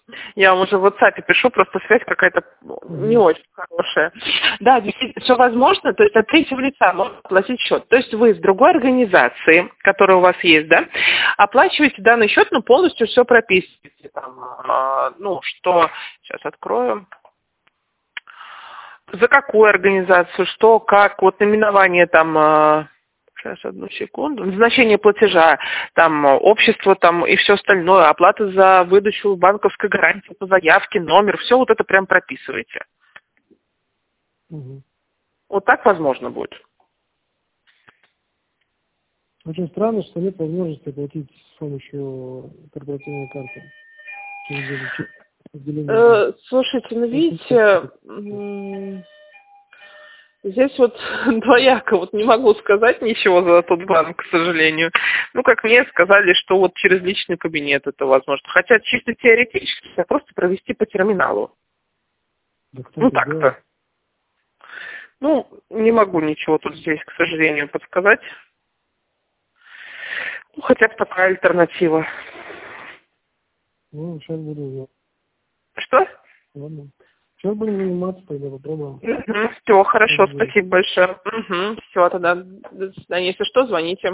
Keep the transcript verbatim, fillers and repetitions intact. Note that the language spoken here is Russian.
Я вам уже в WhatsApp пишу, просто связь какая-то не Угу. очень хорошая. Да, действительно, все возможно, то есть от третьего лица можно оплатить счет. То есть вы с другой организации, которая у вас есть, да, оплачиваете данный счет, но полностью все прописываете. Там, а, ну, что, сейчас открою. За какую организацию, что, как, вот наименование там... а, Сейчас, одну секунду. Назначение платежа, там, общество там и все остальное, оплата за выдачу банковской гарантии по заявке, номер, все вот это прям прописываете. Угу. Вот так возможно будет. Очень странно, что нет возможности оплатить с помощью корпоративной карты. Через через отделение. Э, слушайте, ну видите, м, здесь вот двояко, вот не могу сказать ничего за тот банк, к сожалению. Ну, как мне сказали, что вот через личный кабинет это возможно. Хотя чисто теоретически, просто провести по терминалу. Да кто Ну, это так-то. делает? Ну, не могу ничего тут здесь, к сожалению, подсказать. Ну, хотя бы такая альтернатива. Ну, сейчас буду знать. Что? Ладно. Сейчас будем заниматься, тогда попробуем. Угу, все, хорошо, Спасибо. спасибо большое. Угу, все, тогда до свидания. Если что, звоните.